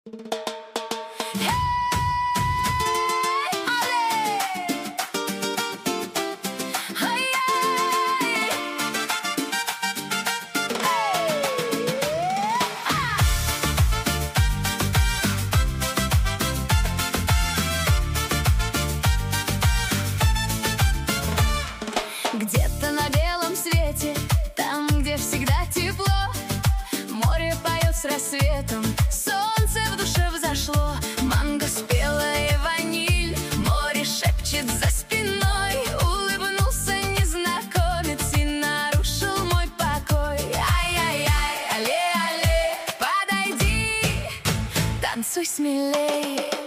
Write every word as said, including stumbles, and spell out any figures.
Где-то на белом свете, там, где всегда тепло, море поет с рассветом, солнце в душе взошло. Манго спелая ваниль, море шепчет за спиной. Улыбнулся незнакомец и нарушил мой покой. Ай-яй-яй, але-але, подойди, танцуй смелей.